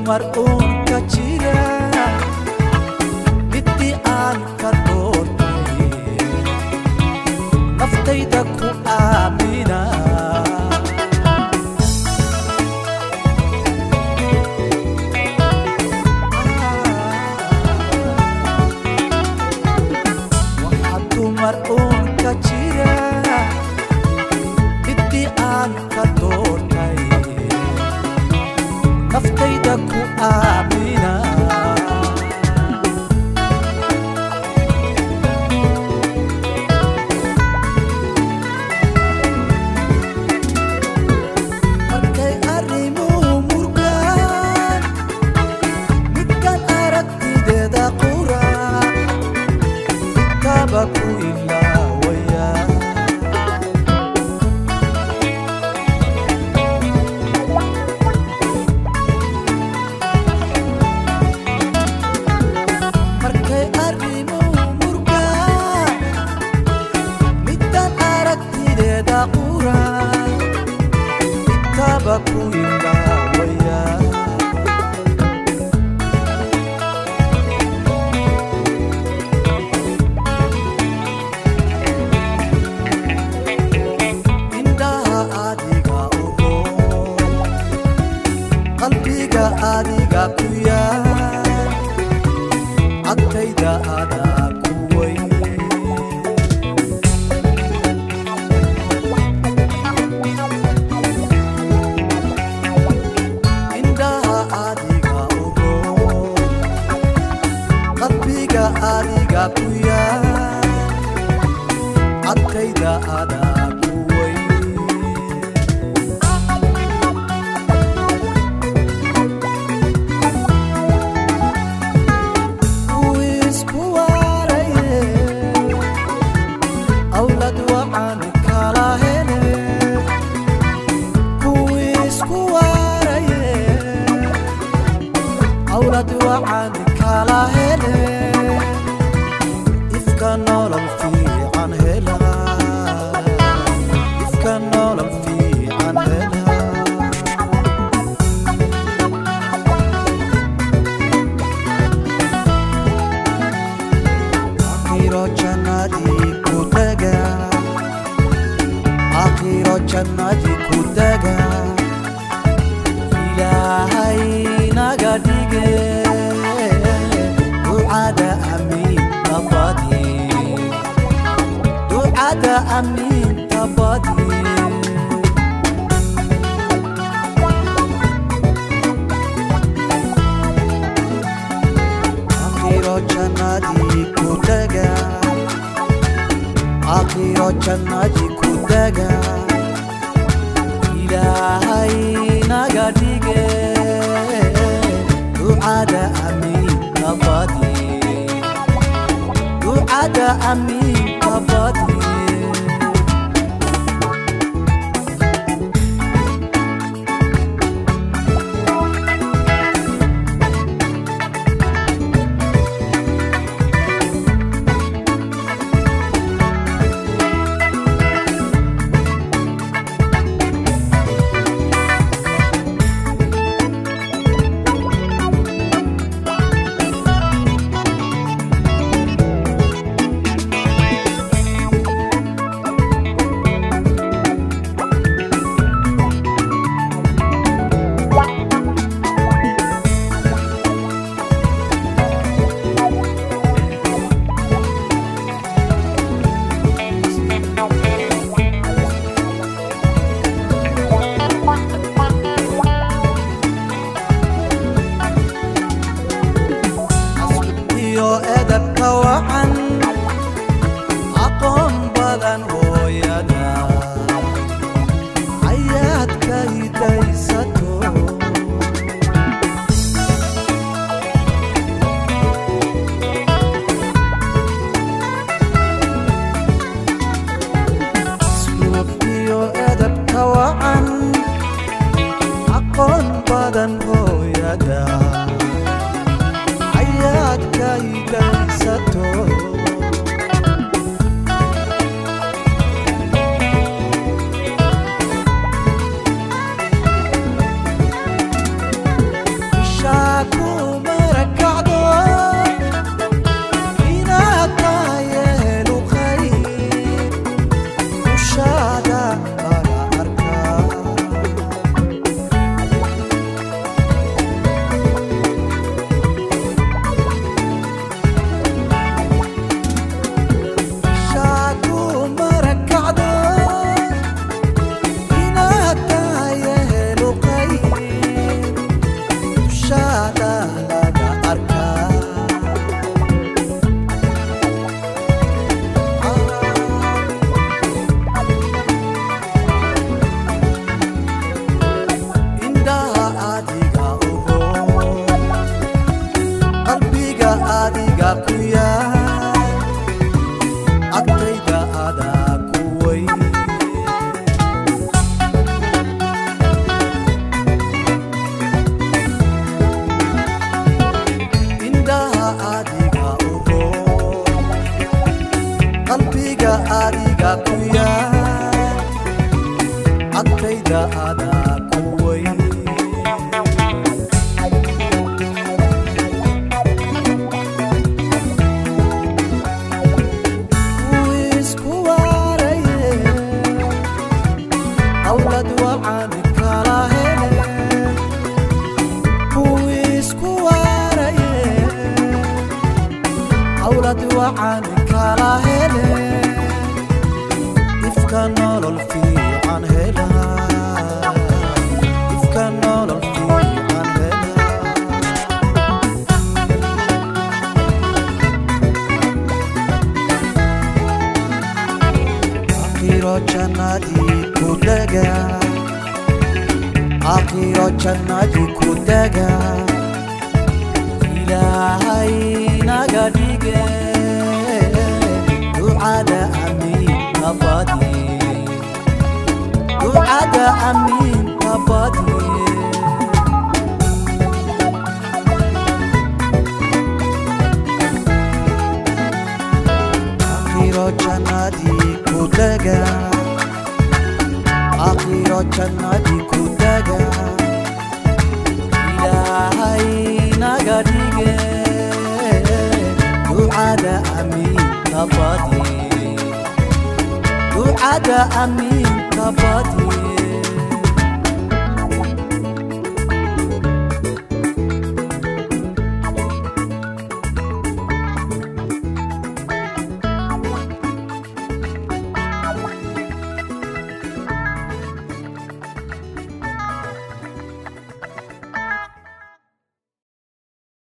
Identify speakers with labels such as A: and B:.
A: mar'uun ka jira midii aan ka doortay naftayda ku aamina waxaad mar'uun ka jira midii aan ka doortay naftayda ku aamina markay arrimuhu murgaan midkaan aragtideeda quraan midkaaba ku ilaawaya ku ilaawaya indhaha adiga u roon qalbiga adiga ku yaal agtayda adaa ku weyn adiga ku yaal adkayda adaa ku weyn isku waaraye awlad waxaan kala hele isku waaraye awlad waxaan kala hele nolol fiican helaa ifka nolol fiican helaa aakhiro jannadii ku taga aakhiro jannadii ku taga ilaahay naga dhige ducada amiin nabadi ducada amiin nabadi aakhiro jannadii ku taga aakhiro jannadii ku taga ilaahay naga dhige ducada amiin nabadi ducada amiin nabadi edabka waxan aqoon badan hooyada ayaad ka hidaysato asluubtiyo edabka waxan aqoon badan hooyada ayaad ka hidaysato aniga adaa ku weyn isku waaraye awlad wacan kala hele isku waaraye awlad wacan kala hele ifka nolol fiican hela ifka nolol fiican hela akhiro jannadi ku daga akhiro jannadi ku daga ilaahay naga dhige ducada amiin kabadi ducada amiin kabadi akhiro jannadi ku daga akhiro jannadi ku daga ilaahay naga dhige ducada amiin kabadi ducada amiin kabadi